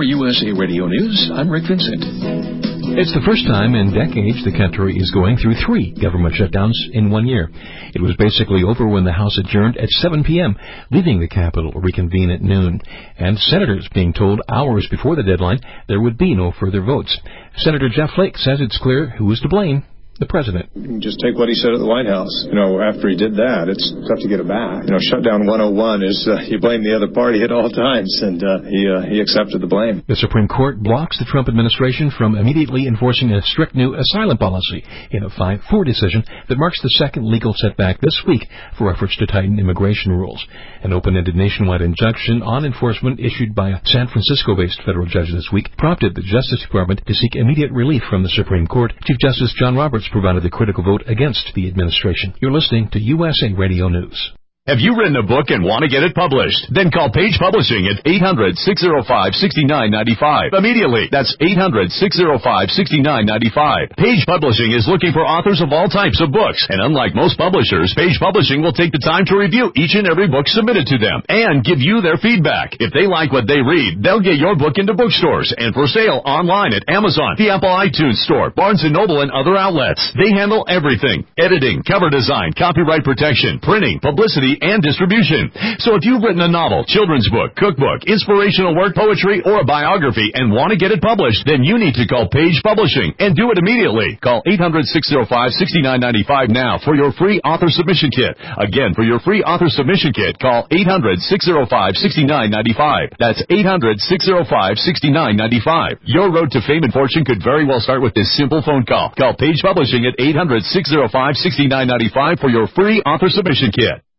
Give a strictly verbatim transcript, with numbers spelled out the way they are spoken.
For U S A Radio News, I'm Rick Vincent. It's the first time in decades the country is going through three government shutdowns in one year. It was basically over when the House adjourned at seven p.m., leaving the Capitol to reconvene at noon, and senators being told hours before the deadline there would be no further votes. Senator Jeff Flake says it's clear who is to blame. The president. You can just take what he said at the White House. You know, after he did that, it's tough to get it back. You know, shutdown one oh one is uh, you blame the other party at all times, and uh, he uh, he accepted the blame. The Supreme Court blocks the Trump administration from immediately enforcing a strict new asylum policy in a five four decision that marks the second legal setback this week for efforts to tighten immigration rules. An open-ended nationwide injunction on enforcement issued by a San Francisco-based federal judge this week prompted the Justice Department to seek immediate relief from the Supreme Court. Chief Justice John Roberts provided the critical vote against the administration. You're listening to U S A Radio News. Have you written a book and want to get it published? Then call Page Publishing at eight hundred, six oh five, six nine nine five. Immediately. That's eight hundred, six oh five, six nine nine five. Page Publishing is looking for authors of all types of books. And unlike most publishers, Page Publishing will take the time to review each and every book submitted to them and give you their feedback. If they like what they read, they'll get your book into bookstores and for sale online at Amazon, the Apple iTunes Store, Barnes and Noble, and other outlets. They handle everything: editing, cover design, copyright protection, printing, publicity, and distribution. So if you've written a novel, children's book, cookbook, inspirational work, poetry, or a biography and want to get it published, then you need to call Page Publishing and do it immediately. Call eight hundred, six oh five, six nine nine five now for your free author submission kit. Again, for your free author submission kit, call eight hundred, six oh five, six nine nine five. That's eight hundred, six oh five, six nine nine five. Your road to fame and fortune could very well start with this simple phone call. Call Page Publishing at eight hundred, six oh five, six nine nine five for your free author submission kit.